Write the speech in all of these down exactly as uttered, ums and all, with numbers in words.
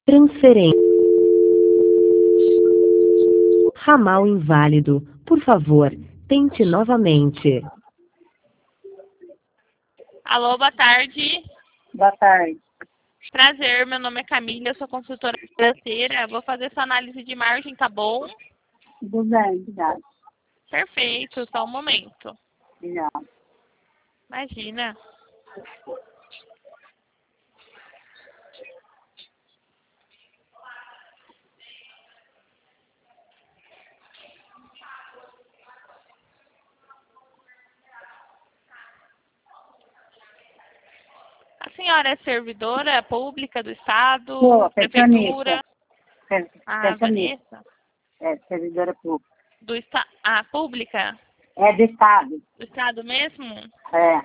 Transferência. Ramal inválido. Por favor, tente novamente. Alô, boa tarde. Boa tarde. Prazer, meu nome é Camila, eu sou consultora financeira. Vou fazer sua análise de margem, tá bom? Tudo bem, obrigada. Perfeito, só um momento. Obrigada. Imagina. A senhora é servidora pública do Estado, Sou, prefeitura? pensionista. Ah, Pensionista. Vanessa? É, servidora pública. Do esta... Ah, pública? É do Estado. Do Estado mesmo? É.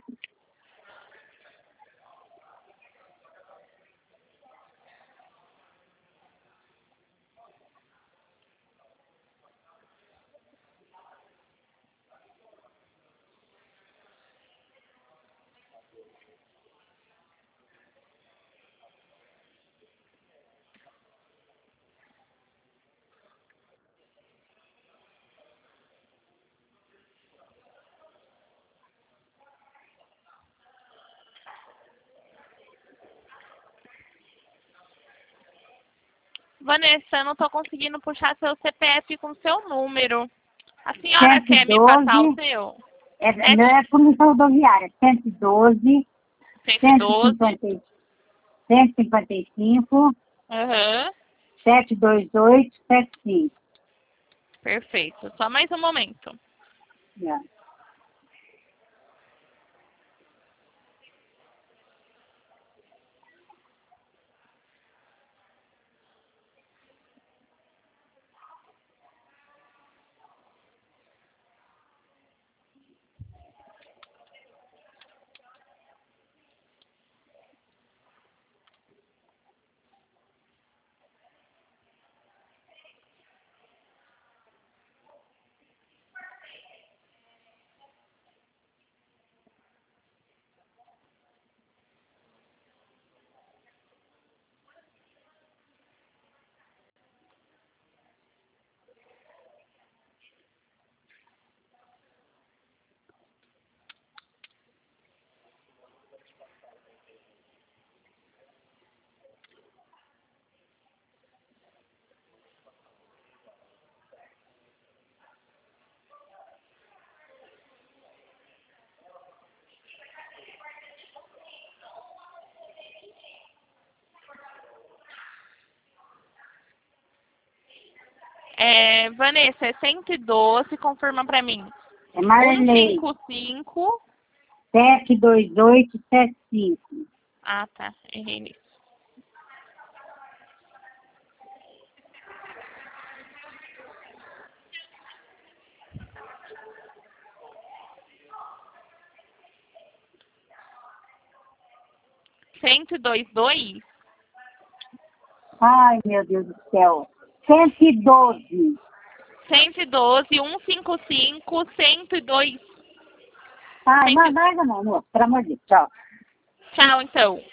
Vanessa, eu não estou conseguindo puxar seu C P F com seu número. A senhora cento e quer me doze, passar o seu? É, não é Polícia Rodoviária. cento e doze, cento e doze. cento e cinquenta e cinco, Aham. sete dois oito, sete cinco. Perfeito. Só mais um momento. É. É, Vanessa, é cento e doze, confirma para mim. É Marley. cento e cinquenta e cinco. sete dois oito, sete cinco. Ah, tá. Errei nisso. cento e dois, dois? Ai, meu Deus do céu. cento e doze. cento e doze, cento e cinquenta e cinco, cento e dois. Ai, Cento- não, não, não, não, pelo amor de Deus. Tchau. Tchau, então.